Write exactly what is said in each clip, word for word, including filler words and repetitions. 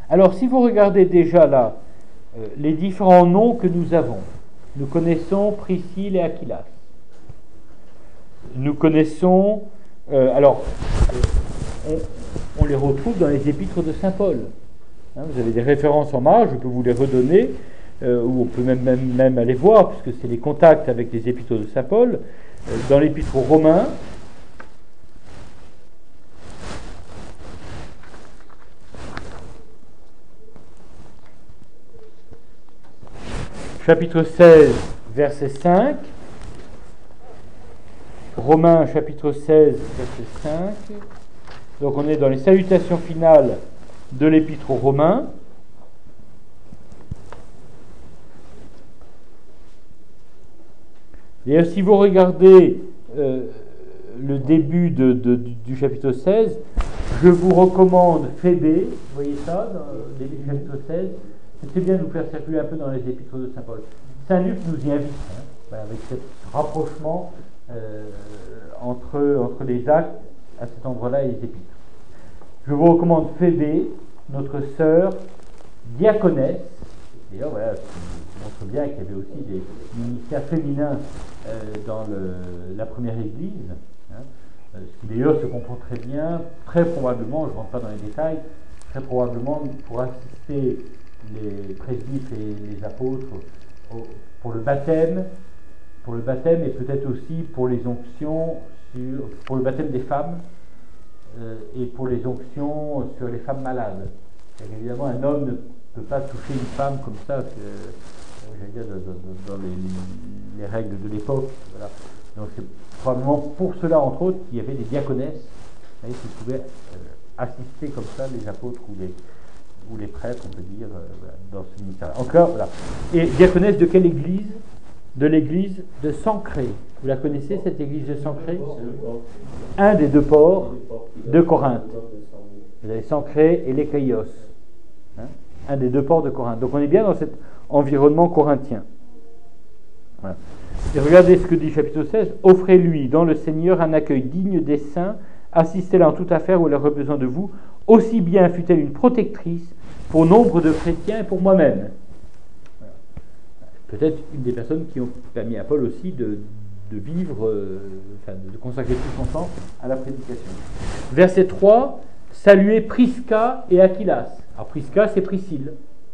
Alors, si vous regardez déjà là, euh, les différents noms que nous avons, nous connaissons Priscille et Aquilas. Nous connaissons, euh, alors, euh, on, on les retrouve dans les épîtres de saint Paul. Hein, vous avez des références en marge, je peux vous les redonner, euh, ou on peut même, même, même aller voir, puisque c'est les contacts avec les épîtres de saint Paul. Euh, dans l'épître aux Romains, chapitre seize, verset cinq, Romains chapitre seize, verset cinq, donc on est dans les salutations finales de l'épître aux Romains. Et si vous regardez euh, le début de, de, du chapitre seize, je vous recommande Phébé, vous voyez ça, dans le début du chapitre seize, c'est bien de nous faire circuler un peu dans les épîtres de saint Paul. Saint Luc nous y invite, hein, voilà, avec ce rapprochement euh, entre, entre les actes à cet endroit-là et les épîtres. Je vous recommande Phébé, notre sœur diaconesse. D'ailleurs, voilà, ça montre bien qu'il y avait aussi des ministères féminins euh, dans le, la première église, hein, euh, ce qui d'ailleurs se comprend très bien, très probablement, je ne rentre pas dans les détails, très probablement pour assister les presbytres et les apôtres au, pour le baptême, pour le baptême et peut-être aussi pour les onctions, sur, pour le baptême des femmes euh, et pour les onctions sur les femmes malades. Car évidemment, un homme ne peut pas toucher une femme comme ça, que, euh, j'allais dire, dans, dans, dans les, les règles de l'époque. Voilà. Donc c'est probablement pour cela, entre autres, qu'il y avait des diaconesses, hein, qui pouvaient euh, assister comme ça les apôtres ou les ou les prêtres, on peut dire, euh, voilà, dans ce ministère. Encore, voilà. Et diaconesse de quelle église? De l'église de Sancré. Vous la connaissez, cette église de Sancré? Un des deux ports de Corinthe. Vous avez Sancré et l'Échaïos. Hein? Un des deux ports de Corinthe. Donc on est bien dans cet environnement corinthien. Voilà. Et regardez ce que dit chapitre seize. Offrez-lui dans le Seigneur un accueil digne des saints, assistez-la en toute affaire où elle aura besoin de vous, aussi bien fut-elle une protectrice pour nombre de chrétiens et pour moi-même. Voilà. Peut-être une des personnes qui ont permis à Paul aussi de, de vivre, euh, enfin de consacrer tout son temps à la prédication. Verset trois, saluez Prisca et Aquilas. Alors Prisca, c'est Priscille.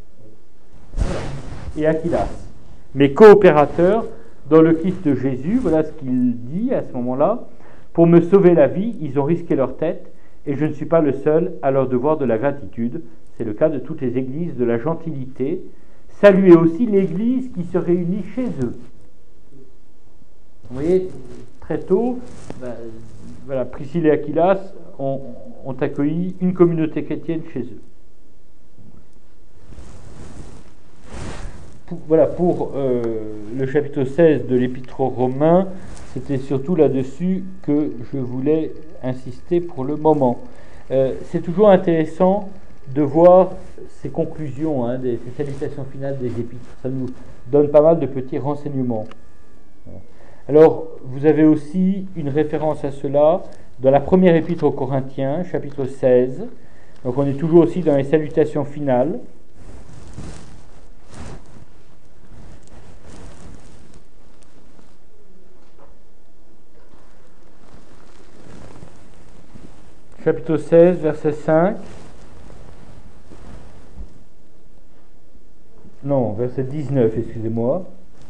Voilà. Et Aquilas. Mes coopérateurs dans le Christ de Jésus, voilà ce qu'il dit à ce moment-là. Pour me sauver la vie, ils ont risqué leur tête, et je ne suis pas le seul à leur devoir de la gratitude. C'est le cas de toutes les églises de la gentilité. Saluez aussi l'église qui se réunit chez eux. Vous voyez, très tôt, ben, voilà, Priscille et Aquilas ont, ont accueilli une communauté chrétienne chez eux. Pour, voilà, pour euh, le chapitre seize de l'Épître aux Romains, c'était surtout là-dessus que je voulais insister pour le moment. Euh, c'est toujours intéressant de voir ces conclusions, hein, des, ces salutations finales des épîtres. Ça nous donne pas mal de petits renseignements. Alors, vous avez aussi une référence à cela dans la première épître aux Corinthiens, chapitre seize. Donc on est toujours aussi dans les salutations finales. Chapitre seize, verset cinq. Non, verset dix-neuf, excusez-moi.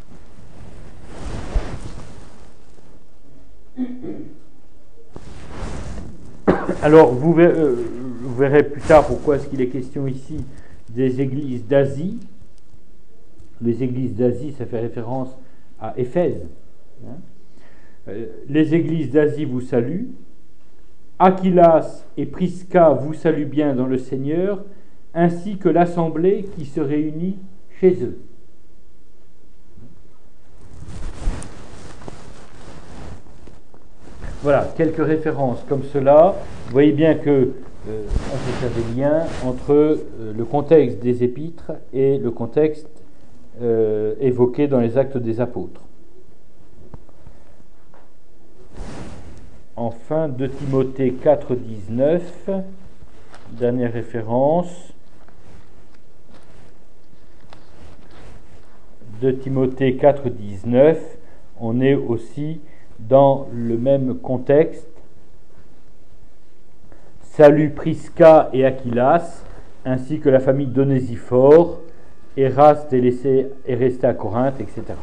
Alors, vous verrez, euh, vous verrez plus tard pourquoi est-ce qu'il est question ici des églises d'Asie. Les églises d'Asie, ça fait référence à Éphèse. Hein. Euh, les églises d'Asie vous saluent. Aquilas et Prisca vous saluent bien dans le Seigneur, ainsi que l'assemblée qui se réunit chez eux. Voilà, quelques références comme cela. Vous voyez bien que euh, on peut faire des liens entre euh, le contexte des épîtres et le contexte euh, évoqué dans les Actes des Apôtres. Enfin, deux Timothée quatre, dix-neuf, dernière référence. de Timothée quatre, dix-neuf, on est aussi dans le même contexte. Salut Prisca et Aquilas, ainsi que la famille d'Onésiphore. Eraste est, laissé, est resté à Corinthe, et cetera.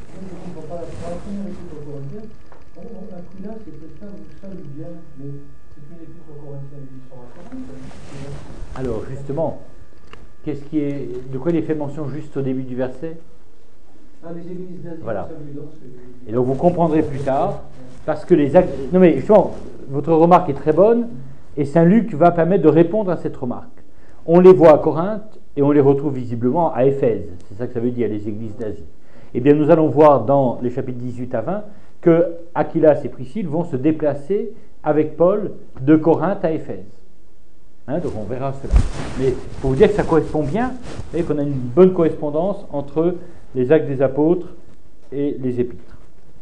Alors justement, qu'est-ce qui est, de quoi il est fait mention juste au début du verset? Ah, les églises d'Asie. Voilà. Et donc vous comprendrez plus tard, parce que les actes... Non mais justement, votre remarque est très bonne, et Saint Luc va permettre de répondre à cette remarque. On les voit à Corinthe, et on les retrouve visiblement à Éphèse. C'est ça que ça veut dire, les églises d'Asie. Eh bien, nous allons voir dans les chapitres dix-huit à vingt que Aquilas et Priscille vont se déplacer avec Paul de Corinthe à Éphèse. Hein, donc on verra cela. Mais pour vous dire que ça correspond bien, vous voyez qu'on a une bonne correspondance entre les actes des apôtres et les épîtres.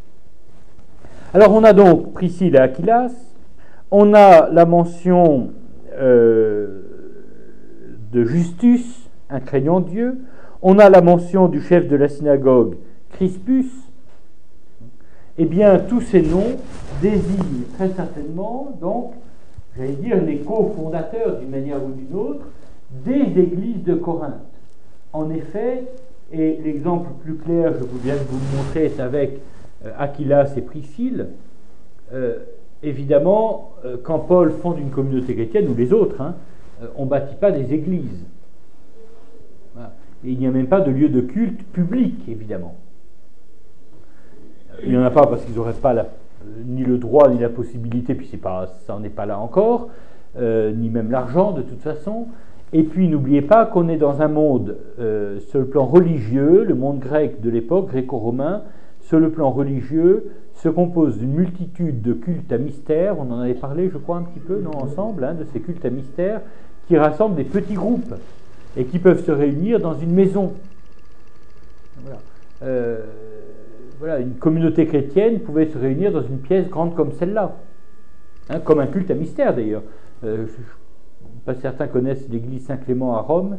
Alors on a donc Priscille et Aquilas, on a la mention euh, de Justus, un craignant Dieu, on a la mention du chef de la synagogue, Crispus. Eh bien, tous ces noms désignent très certainement, donc, j'allais dire, les cofondateurs, d'une manière ou d'une autre, des églises de Corinthe. En effet, et l'exemple plus clair, je viens de vous le montrer, est avec euh, Aquilas et Priscille. Euh, évidemment, euh, quand Paul fonde une communauté chrétienne, ou les autres, hein, euh, on ne bâtit pas des églises. Voilà. Et il n'y a même pas de lieu de culte public, évidemment. Il n'y en a pas parce qu'ils n'auraient pas la, ni le droit, ni la possibilité, puis c'est pas, ça n'en est pas là encore, euh, ni même l'argent de toute façon. Et puis n'oubliez pas qu'on est dans un monde, euh, sur le plan religieux, le monde grec de l'époque, gréco-romain, sur le plan religieux, se compose d'une multitude de cultes à mystère, on en avait parlé je crois un petit peu, non, ensemble, hein, de ces cultes à mystère, qui rassemblent des petits groupes, et qui peuvent se réunir dans une maison. Voilà. Euh, voilà, une communauté chrétienne pouvait se réunir dans une pièce grande comme celle-là, hein, comme un culte à mystère d'ailleurs. Euh, je, Pas certains connaissent l'église Saint-Clément à Rome.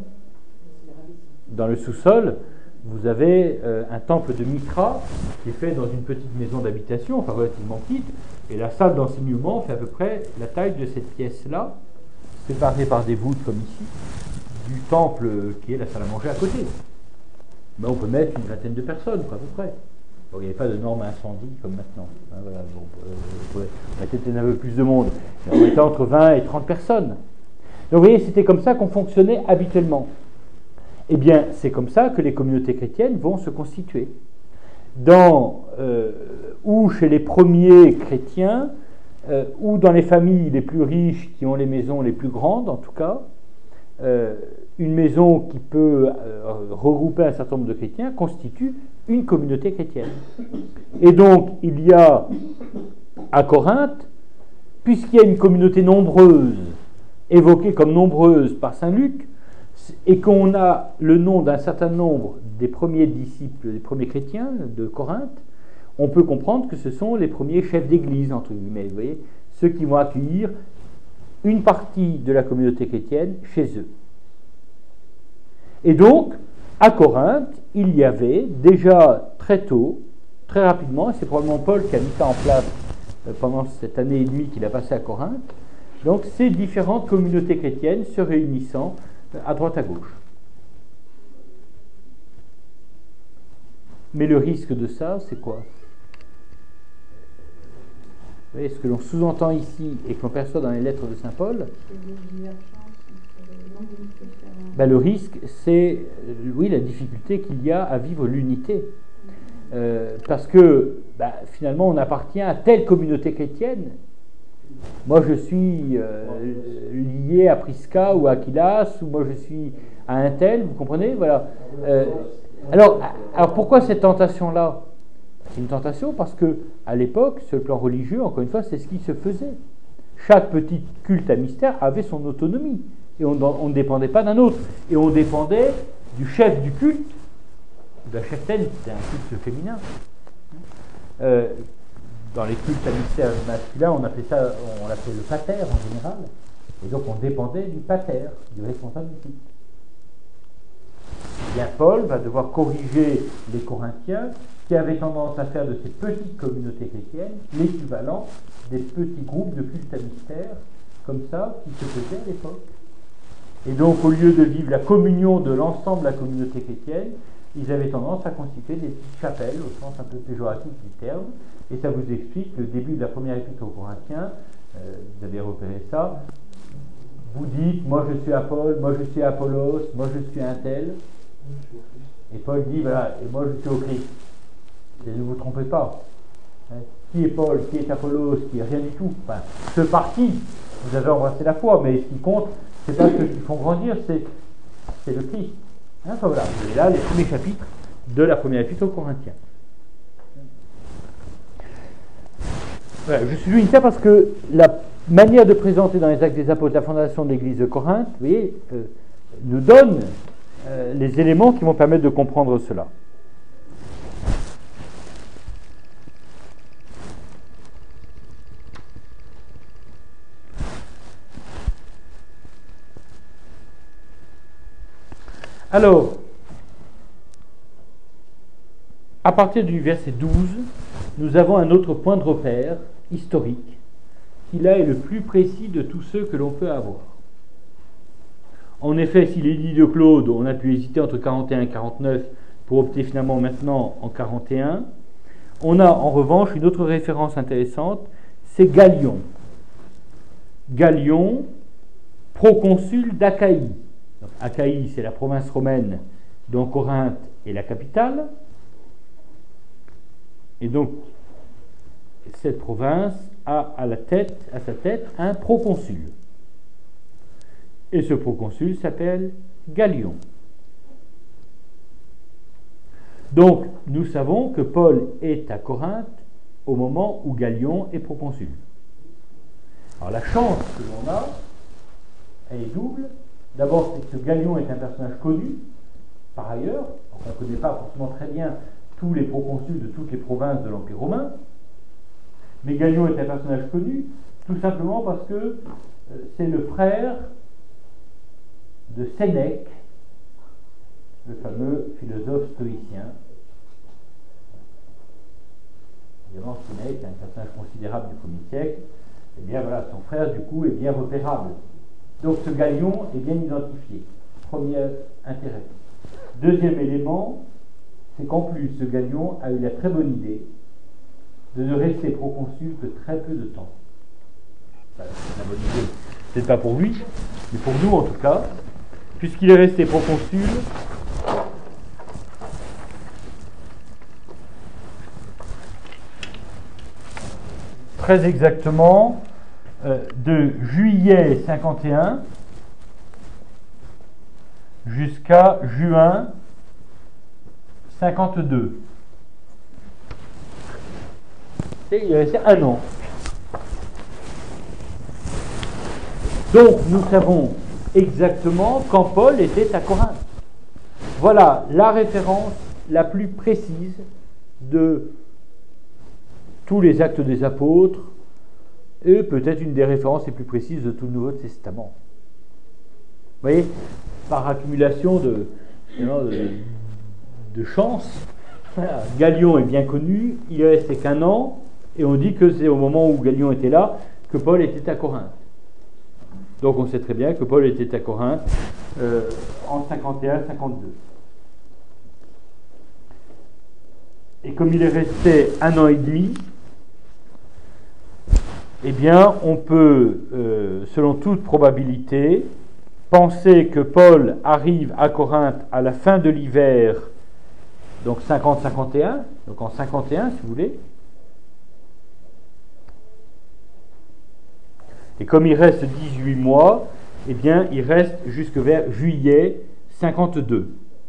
Dans le sous-sol, vous avez euh, un temple de Mitra qui est fait dans une petite maison d'habitation, enfin relativement petite, et la salle d'enseignement fait à peu près la taille de cette pièce-là, séparée par des voûtes comme ici, du temple qui est la salle à manger à côté. Mais on peut mettre une vingtaine de personnes, quoi, à peu près. Donc, il n'y avait pas de normes incendie comme maintenant. Hein, voilà, bon, euh, ouais, on était un peu plus de monde. Mais on était entre vingt et trente personnes. Donc vous voyez, c'était comme ça qu'on fonctionnait habituellement. Eh bien, c'est comme ça que les communautés chrétiennes vont se constituer. Dans, euh, ou chez les premiers chrétiens, euh, ou dans les familles les plus riches qui ont les maisons les plus grandes, en tout cas, euh, une maison qui peut euh, regrouper un certain nombre de chrétiens constitue une communauté chrétienne. Et donc, il y a à Corinthe, puisqu'il y a une communauté nombreuse, évoquée comme nombreuse par Saint Luc, et qu'on a le nom d'un certain nombre des premiers disciples, des premiers chrétiens de Corinthe, on peut comprendre que ce sont les premiers chefs d'église, entre guillemets, vous voyez, ceux qui vont accueillir une partie de la communauté chrétienne chez eux. Et donc, à Corinthe, il y avait déjà très tôt, très rapidement, et c'est probablement Paul qui a mis ça en place pendant cette année et demie qu'il a passé à Corinthe, donc ces différentes communautés chrétiennes se réunissant à droite à gauche. Mais le risque de ça, c'est quoi? Vous voyez, ce que l'on sous-entend ici et qu'on perçoit dans les lettres de Saint Paul, ben, le risque, c'est, oui, la difficulté qu'il y a à vivre l'unité. Euh, parce que, ben, finalement, on appartient à telle communauté chrétienne. Moi, je suis euh, lié à Prisca ou à Aquilas, ou moi, je suis à un tel, vous comprenez? Voilà. Euh, alors, alors, pourquoi cette tentation-là? C'est une tentation parce que, à l'époque, sur le plan religieux, encore une fois, c'est ce qui se faisait. Chaque petit culte à mystère avait son autonomie, et on, on ne dépendait pas d'un autre. Et on dépendait du chef du culte, de la cheftaine, c'était un culte féminin. Euh, Dans les cultes à mystère masculin, on appelait ça, on l'appelait le pater en général, et donc on dépendait du pater, du responsable du culte. Eh bien, Paul va devoir corriger les Corinthiens qui avaient tendance à faire de ces petites communautés chrétiennes l'équivalent des petits groupes de culte à mystère, comme ça, qui se faisaient à l'époque. Et donc, au lieu de vivre la communion de l'ensemble de la communauté chrétienne, ils avaient tendance à constituer des petites chapelles, au sens un peu péjoratif du terme, et ça vous explique le début de la première épître aux Corinthiens, euh, vous avez repéré ça, vous dites, moi je suis Paul, moi je suis Apollos, moi je suis un tel, et Paul dit, voilà, et moi je suis au Christ. Et ne vous trompez pas. Hein, qui est Paul, qui est Apollos, qui est rien du tout. Enfin, ce parti, vous avez embrassé la foi, mais ce qui compte, c'est pas ceux qui font grandir, c'est, c'est le Christ. Hein, enfin, voilà, vous avez là les premiers chapitres de la première épître aux Corinthiens. Voilà, je souligne ça parce que la manière de présenter dans les Actes des Apôtres la fondation de l'église de Corinthe, vous voyez, euh, nous donne euh, les éléments qui vont permettre de comprendre cela. Alors, à partir du verset douze, nous avons un autre point de repère historique, qui là est le plus précis de tous ceux que l'on peut avoir. En effet, s'il est dit de Claude, on a pu hésiter entre quarante et un et quarante-neuf pour opter finalement maintenant en quarante et un. On a en revanche une autre référence intéressante, c'est Gallion. Gallion, proconsul d'Achaïe. Donc, Achaïe, c'est la province romaine dont Corinthe est la capitale. Et donc, cette province a à, la tête, à sa tête un proconsul. Et ce proconsul s'appelle Gallion. Donc, nous savons que Paul est à Corinthe au moment où Gallion est proconsul. Alors, la chance que l'on a, elle est double. D'abord, c'est que Gallion est un personnage connu, par ailleurs. Donc, on ne connaît pas forcément très bien tous les proconsuls de toutes les provinces de l'Empire romain. Mais Gallion est un personnage connu, tout simplement parce que euh, c'est le frère de Sénèque, le fameux philosophe stoïcien. Évidemment, Sénèque est un personnage considérable du premier siècle. Et bien voilà, son frère, du coup, est bien repérable. Donc ce Gallion est bien identifié. Premier intérêt. Deuxième élément, c'est qu'en plus, ce Gallion a eu la très bonne idée de ne rester proconsul que très peu de temps. Enfin, c'est la bonne idée. Peut-être pas pour lui, mais pour nous en tout cas, puisqu'il est resté proconsul très exactement euh, de juillet cinquante et un jusqu'à juin cinquante-deux. Et il est resté un an. Donc nous savons exactement quand Paul était à Corinthe. Voilà la référence la plus précise de tous les actes des apôtres et peut-être une des références les plus précises de tout le Nouveau Testament. Vous voyez, par accumulation de, de, de chance, voilà, Gallion est bien connu, il est resté qu'un an, et on dit que c'est au moment où Gallion était là que Paul était à Corinthe. Donc on sait très bien que Paul était à Corinthe euh, en cinquante et un cinquante-deux. Et comme il est resté un an et demi, eh bien, on peut, euh, selon toute probabilité, penser que Paul arrive à Corinthe à la fin de l'hiver, donc cinquante cinquante et un, donc en cinquante et un, si vous voulez. Et comme il reste dix-huit mois, eh bien, il reste jusque vers juillet cinquante-deux.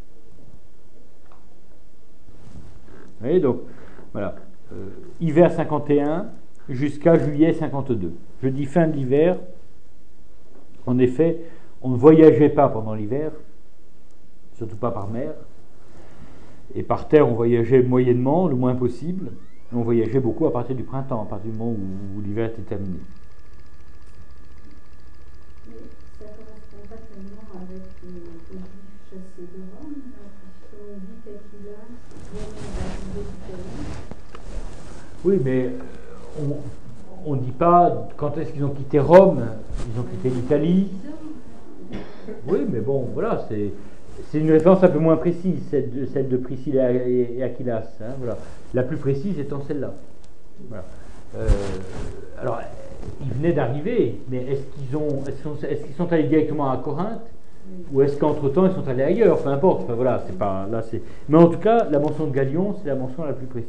Vous voyez, donc, voilà, euh, hiver cinquante et un jusqu'à juillet cinquante-deux. Je dis fin de l'hiver. En effet, on ne voyageait pas pendant l'hiver, surtout pas par mer. Et par terre, on voyageait moyennement, le moins possible. Et on voyageait beaucoup à partir du printemps, à partir du moment où, où l'hiver était terminé. Mais ça ne correspond pas tellement avec les, les juifs chassé de Rome, puisqu'on dit qu'Aquilas venait d'arriver d'Italie. Oui, mais on ne dit pas quand est-ce qu'ils ont quitté Rome, ils ont quitté l'Italie. Oui, mais bon, voilà, c'est, c'est une référence un peu moins précise, celle de, celle de Priscille et, et Aquilas. Hein, voilà. La plus précise étant celle-là. Voilà. Euh, alors, ils venaient d'arriver, mais est-ce qu'ils ont, est-ce qu'ils sont, est-ce qu'ils sont allés directement à Corinthe, ou est-ce qu'entre-temps ils sont allés ailleurs? Peu importe. Enfin, voilà, c'est pas là, c'est. Mais en tout cas, la mention de Galion, c'est la mention la plus précise.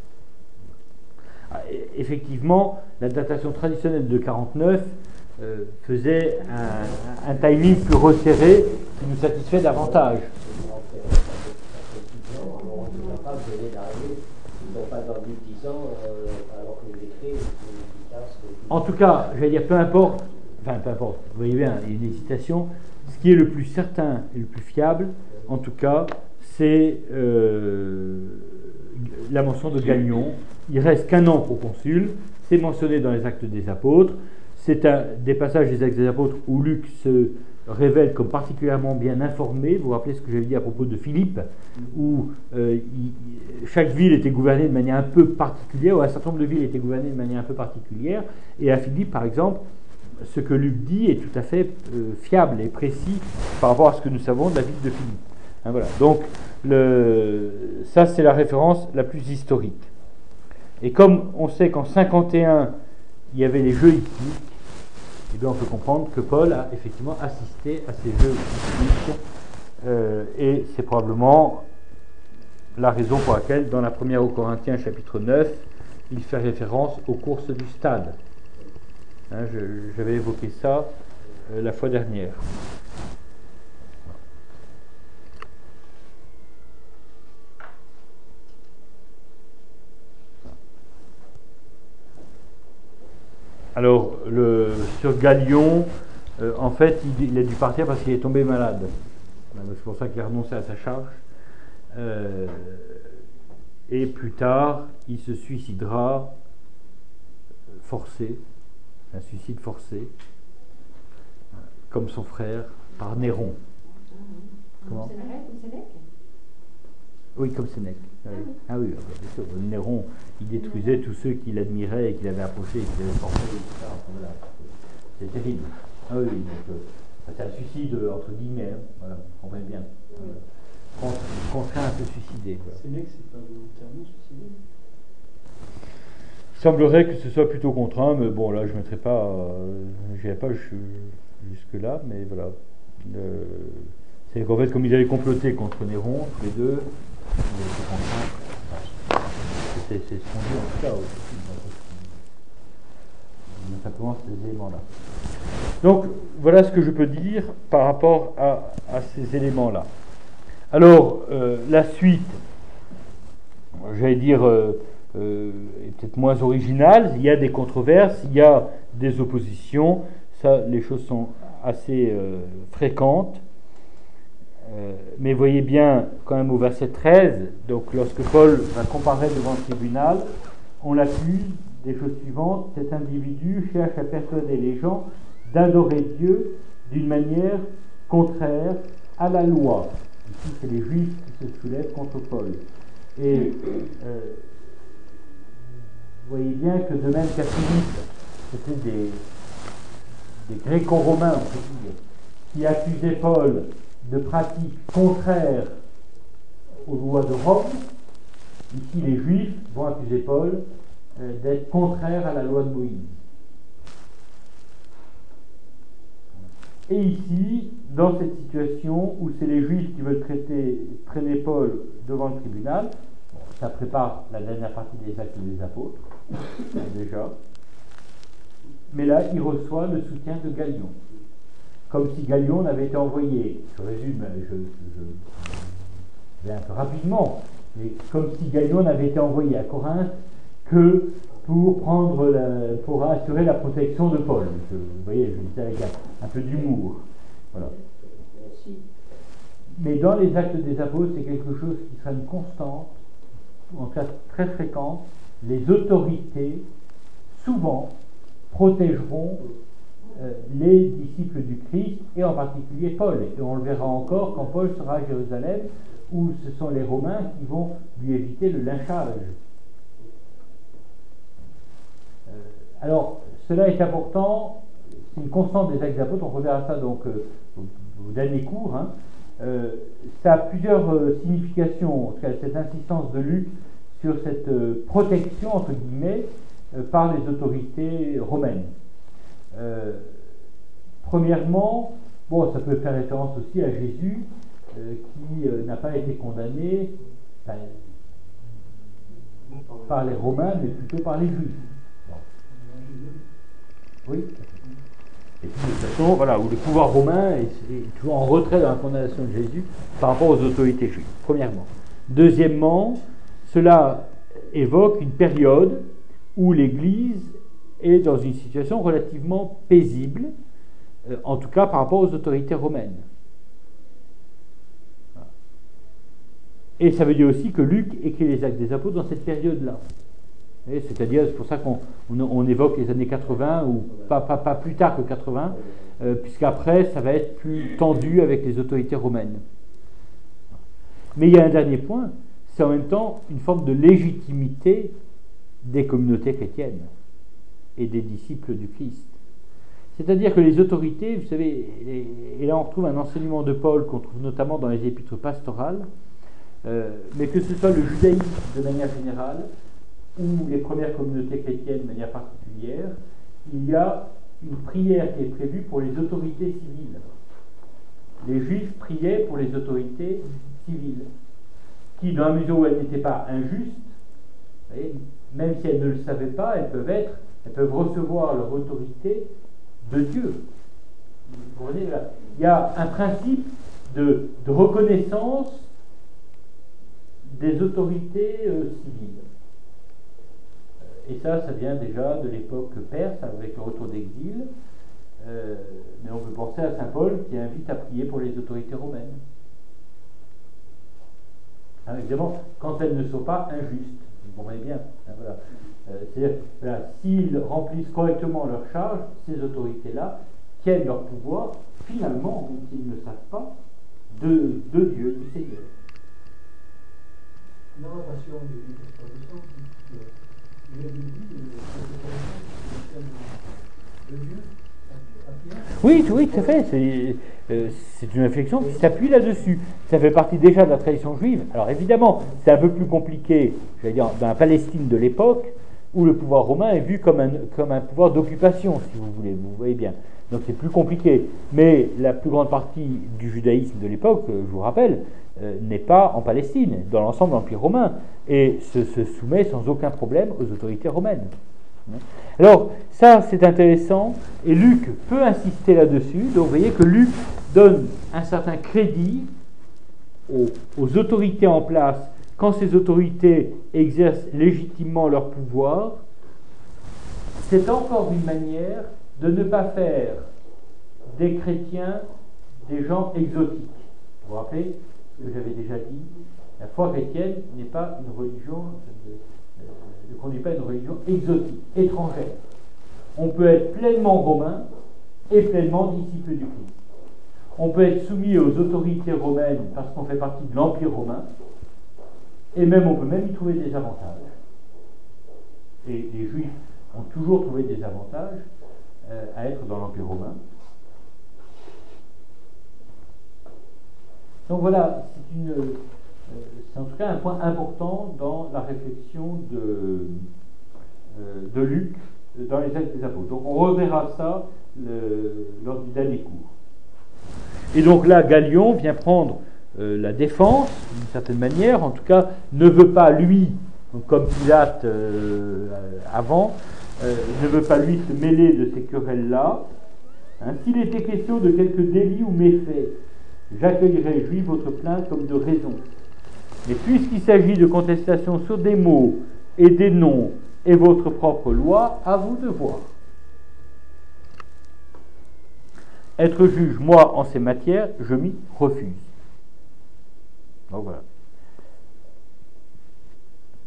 Ah, effectivement, la datation traditionnelle de quarante-neuf euh, faisait un, un timing plus resserré qui nous satisfait davantage. En tout cas, j'allais dire, peu importe, enfin peu importe, vous voyez bien, il y a une hésitation. Ce qui est le plus certain et le plus fiable, en tout cas, c'est euh, la mention de Galion. Il reste qu'un an proconsul, c'est mentionné dans les Actes des Apôtres. C'est un des passages des Actes des Apôtres où Luc se révèle comme particulièrement bien informé. Vous vous rappelez ce que j'avais dit à propos de Philippe, où euh, il, chaque ville était gouvernée de manière un peu particulière, ou un certain nombre de villes étaient gouvernées de manière un peu particulière. Et à Philippe, par exemple, ce que Luc dit est tout à fait euh, fiable et précis par rapport à ce que nous savons de la ville de Philippe. Hein, voilà. Donc, le, ça, c'est la référence la plus historique. Et comme on sait qu'en cinquante et un, il y avait les Jeux hippiques, eh bien on peut comprendre que Paul a effectivement assisté à ces Jeux hippiques. Euh, et c'est probablement la raison pour laquelle, dans la première aux Corinthiens, chapitre neuf, il fait référence aux courses du stade. Hein, je, j'avais évoqué ça euh, la fois dernière. Alors, le, sur Galion, euh, en fait, il, il a dû partir parce qu'il est tombé malade. C'est pour ça qu'il a renoncé à sa charge. Euh, et plus tard, il se suicidera forcé, un suicide forcé, comme son frère, par Néron. Comment ? Oui, comme Sénèque. Ah oui, ah oui, bien sûr. Néron, il détruisait tous ceux qui l'admiraient et qui l'avaient approché et qui l'avaient porté, et cetera. Voilà. C'est terrible. Ah oui, donc, euh, c'est un suicide entre guillemets. Hein. Voilà, on comprend bien. Oui. Voilà. Contraint à se suicider. Voilà. Sénèque, c'est pas volontairement suicidé. Il semblerait que ce soit plutôt contraint, mais bon, là, je ne mettrai pas, euh, je n'irai pas jusque-là, mais voilà. Euh, c'est qu'en fait, comme ils avaient comploté contre Néron, tous les deux, ils étaient contraints. C'est, c'est ce qu'on dit en tout cas aussi. Donc, simplement ces éléments-là. Donc, voilà ce que je peux dire par rapport à, à ces éléments-là. Alors, euh, la suite, j'allais dire, euh, euh, est peut-être moins originale. Il y a des controverses, il y a des oppositions. Ça, les choses sont assez euh, fréquentes. Euh, mais voyez bien, quand même, au verset treize, donc lorsque Paul va comparaître devant le tribunal, on l'accuse des choses suivantes. Cet individu cherche à persuader les gens d'adorer Dieu d'une manière contraire à la loi. Ici, c'est les Juifs qui se soulèvent contre Paul. Et euh, vous voyez bien que de même qu'à Philippe, c'était des, des Gréco-Romains, on peut dire, qui accusaient Paul de pratiques contraires aux lois de Rome. Ici, les Juifs vont accuser Paul euh, d'être contraire à la loi de Moïse. Et ici, dans cette situation où c'est les Juifs qui veulent traiter, traîner Paul devant le tribunal, bon, ça prépare la dernière partie des Actes des Apôtres, déjà. Mais là, il reçoit le soutien de Galion. Comme si Galion n'avait été envoyé, je résume, je, je, je vais un peu rapidement, mais comme si Galion n'avait été envoyé à Corinthe que pour prendre la, pour assurer la protection de Paul. Je, vous voyez, je dis ça avec un, un peu d'humour. Voilà. Mais dans les Actes des Apôtres, c'est quelque chose qui sera une constante, en cas très fréquente. Les autorités, souvent, protégeront euh, les disciples du Christ, et en particulier Paul. Et on le verra encore quand Paul sera à Jérusalem, où ce sont les Romains qui vont lui éviter le lynchage. Euh, alors, cela est important, c'est une constante des Actes des Apôtres, on reverra ça donc euh, au, au dernier cours. Hein. Euh, ça a plusieurs euh, significations, en tout cas cette insistance de Luc sur cette euh, protection, entre guillemets, euh, par les autorités romaines. Euh, premièrement, bon, ça peut faire référence aussi à Jésus, euh, qui euh, n'a pas été condamné enfin, par les Romains, mais plutôt par les Juifs. Bon. Oui. Et puis de toute façon, voilà, où le pouvoir romain est, est toujours en retrait dans la condamnation de Jésus par rapport aux autorités juives, premièrement. Deuxièmement, cela évoque une période où l'Église est dans une situation relativement paisible, euh, en tout cas par rapport aux autorités romaines. Voilà. Et ça veut dire aussi que Luc écrit les Actes des Apôtres dans cette période-là. C'est-à-dire, c'est pour ça qu'on on, on évoque les années quatre-vingts, ou pas, pas, pas plus tard que quatre-vingts, euh, puisqu'après, ça va être plus tendu avec les autorités romaines. Mais il y a un dernier point, c'est en même temps une forme de légitimité des communautés chrétiennes et des disciples du Christ. C'est-à-dire que les autorités, vous savez, et, et là on retrouve un enseignement de Paul qu'on trouve notamment dans les épîtres pastorales, euh, mais que ce soit le judaïsme de manière générale, ou les premières communautés chrétiennes de manière particulière, il y a une prière qui est prévue pour les autorités civiles. Les Juifs priaient pour les autorités civiles, qui, dans la mesure où elles n'étaient pas injustes, vous voyez, même si elles ne le savaient pas, elles peuvent être, elles peuvent recevoir leur autorité de Dieu. Vous comprenez, là, il y a un principe de, de reconnaissance des autorités euh, civiles. Et ça, ça vient déjà de l'époque perse, avec le retour d'exil. Euh, mais on peut penser à saint Paul qui invite à prier pour les autorités romaines. Hein, évidemment, quand elles ne sont pas injustes. Vous comprenez bien. Hein, voilà. euh, C'est-à-dire, voilà, s'ils remplissent correctement leurs charges, ces autorités-là tiennent leur pouvoir, finalement, même s'ils ne le savent pas, de, de Dieu, du Seigneur. Dans la passion du pasteur de sang, il avait dit que de Dieu à Oui, oui, tout à fait. C'est, euh, c'est une réflexion qui s'appuie là-dessus. Ça fait partie déjà de la tradition juive. Alors évidemment, c'est un peu plus compliqué, j'allais dire, dans la Palestine de l'époque, où le pouvoir romain est vu comme un, comme un pouvoir d'occupation, si vous voulez, vous voyez bien. Donc c'est plus compliqué. Mais la plus grande partie du judaïsme de l'époque, je vous rappelle, euh, n'est pas en Palestine, dans l'ensemble de l'Empire romain, et se, se soumet sans aucun problème aux autorités romaines. Alors, ça c'est intéressant, et Luc peut insister là-dessus. Donc vous voyez que Luc donne un certain crédit aux, aux autorités en place, quand ces autorités exercent légitimement leur pouvoir. C'est encore une manière de ne pas faire des chrétiens des gens exotiques. Vous vous rappelez ce que j'avais déjà dit, la foi chrétienne n'est pas une religion, ne conduit pas une religion exotique, étrangère. On peut être pleinement romain et pleinement disciple du Christ. On peut être soumis aux autorités romaines parce qu'on fait partie de l'Empire romain, et même on peut même y trouver des avantages. Et les Juifs ont toujours trouvé des avantages euh, à être dans l'Empire romain. Donc voilà, c'est, une, euh, c'est en tout cas un point important dans la réflexion de, euh, de Luc dans les Actes des Apôtres. Donc on reverra ça le, lors du dernier cours. Et donc là, Gallion vient prendre euh, la défense, d'une certaine manière, en tout cas, ne veut pas, lui, comme Pilate euh, avant, euh, ne veut pas, lui, se mêler de ces querelles-là. Hein, s'il était question de quelque délit ou méfait, j'accueillerai, juif, votre plainte comme de raison. Mais puisqu'il s'agit de contestation sur des mots et des noms et votre propre loi, à vous de voir. Être juge, moi, en ces matières, je m'y refuse. Donc voilà.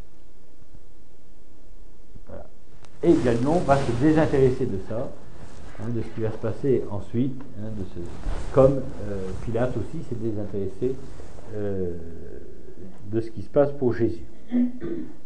Voilà. Et Gallion va se désintéresser de ça hein, de ce qui va se passer ensuite, hein, de ce, comme euh, Pilate aussi s'est désintéressé euh, de ce qui se passe pour Jésus.